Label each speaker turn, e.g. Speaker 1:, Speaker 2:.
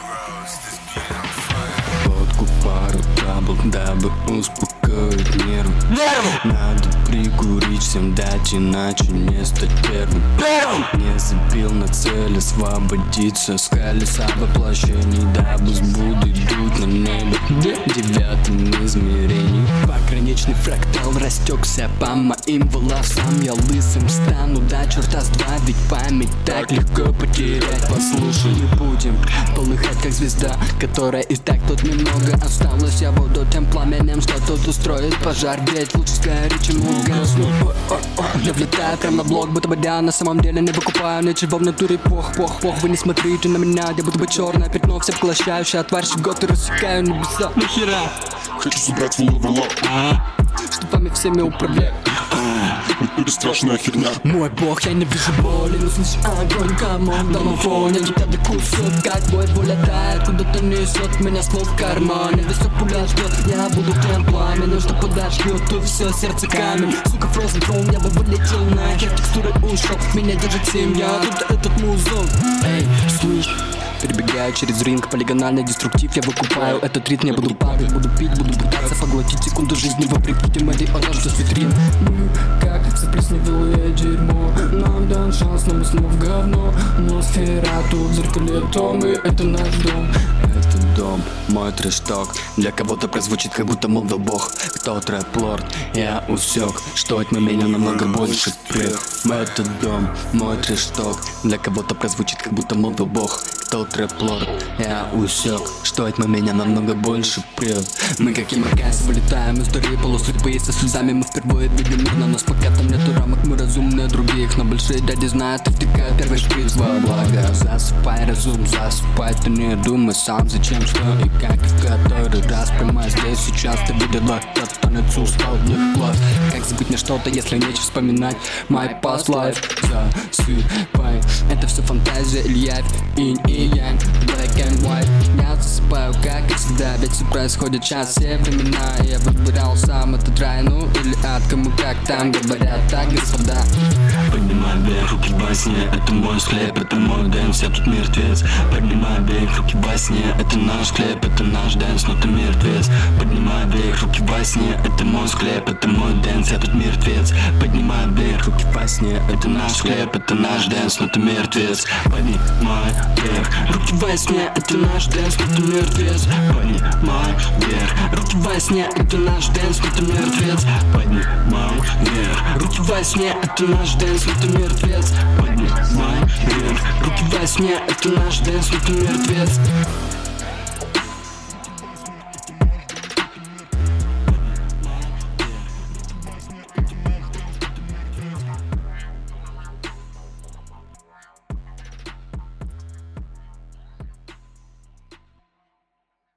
Speaker 1: Водку, пару таблок, дабы успокоить нервы. Надо прикурить, всем дать, иначе не стать первым. Не забил на цель освободиться с колеса воплощений, дабы с Буддой дуть на небе девятым измерением. Пограничный фрактал растекся по моим волосам. Я лысым стану до черта с два, ведь память так легко потерять. Послушай, мы будем полыхать как звезда, которая и так тут немного осталось. Я буду тем пламенем, что тут устроит пожар, ведь лучше сгореть, чем угаснуть. Я влетаю прям на блок, будто бы я на самом деле не выкупаю ничего в натуре. Пох, вы не смотрите на меня, я будто бы черное пятно, все поглощающая тварь, щеготы рассекаю небеса. Нахера?
Speaker 2: Хочу забрать в ловелап,
Speaker 1: чтоб вами всеми управлять.
Speaker 2: это страшная херня.
Speaker 1: Мой бог, я не вижу боли, но слышу огонь, камон, домофоне. Гитары кусок, как бой, воля тает, куда-то несет меня ствол в кармане. Весь пуля ждет, я буду тем пламенем, что подожгет, то все сердце камень. Сука, Frozen Chrome, я бы вылетел нахер, текстурой ушел, меня держит семья, тут этот музон. Эй, слышь, перебегаю через ринг, полигональный деструктив я выкупаю этот ритм, я буду падать, буду пить, буду пытаться поглотить секунду жизни вопреки тем этой оранжевой с витрин. Мы как заплесневелое дерьмо, нам дан шанс, но мы снова в говно. Но сфера тут в зеркале том, и это наш дом. Это дом, мой трэш-ток, для кого-то прозвучит, как будто молвил бог. Кто трэп-лорд, я усек, что от меня намного больше прет. Это дом, мой трэш-ток, для кого-то прозвучит, как будто молвил бог. Кто трэп-лорд, я усек, что от меня намного больше прет. Мы как Ямакайс вылетаем из дыры полусудьбы, со слезами мы впервые видим мир. На нас пока там нету рамок, мы разумнее других, но большие дяди знают и втыкают первый шприц во благо. Засыпай разум, засыпай, ты не думай сам, зачем, что и как, и в который раз. Прямо здесь сейчас ты видела, кто тонет устал в глаз. Как забыть мне что-то, если нечего вспоминать my past life? Засыпай, это все фантазия или явь, инь и янь, black and white. Я засыпаю, как и всегда, ведь все происходит час, все времена. Я выбирал сам этот рай, ну или ад, кому как там говорят, так, господа. Поднимай вверх руки во сне, это мой склеп, это мой дэнс, я тут мертвец. Поднимай вверх руки во сне, это наш склеп, это наш дэнс, но ты мертвец. Поднимай вверх руки во сне, это мой склеп, это мой дэнс, я тут мертвец. Поднимай вверх руки во сне, это наш склеп, это наш дэнс, но ты мертвец. Поднимай вверх руки во сне, это наш дэнс, но ты мертвец. Поднимай вверх руки во сне, это наш дэнс, но ты мертвец. Поднимай вверх руки во сне, это наш дэнс, но ты мертвец. Поднимай вверх руки во сне, это наш дэнс, но ты мертвец.